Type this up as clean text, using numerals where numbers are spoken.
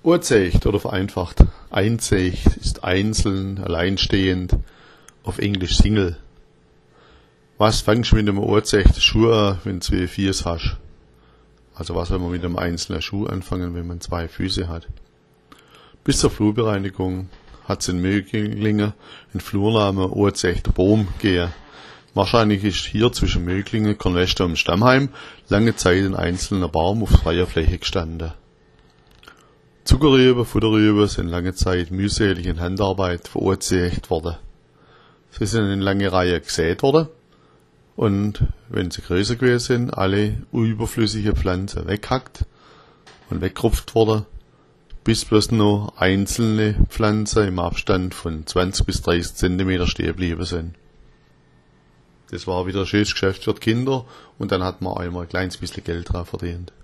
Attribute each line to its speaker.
Speaker 1: Urzecht oder vereinfacht Einzecht ist einzeln, alleinstehend, auf Englisch Single. Was fängst du mit einem urzechten Schuh an, wenn du 2 Füße hast? Also was soll man mit einem einzelnen Schuh anfangen, wenn man 2 Füße hat? Bis zur Flurbereinigung hat es in Möglingen einen Flurnamen urzechter Baum gegeben. Wahrscheinlich ist hier zwischen Möglingen, Kornwester und Stammheim lange Zeit ein einzelner Baum auf freier Fläche gestanden. Zuckerrüben, Futterrüben sind lange Zeit mühselig in Handarbeit verurzecht worden. Sie sind in lange Reihe gesät worden und, wenn sie größer gewesen sind, alle überflüssige Pflanzen weghackt und weggerupft worden, bis bloß noch einzelne Pflanzen im Abstand von 20 bis 30 cm stehen geblieben sind. Das war wieder ein schönes Geschäft für die Kinder und dann hat man einmal ein kleines bisschen Geld dran verdient.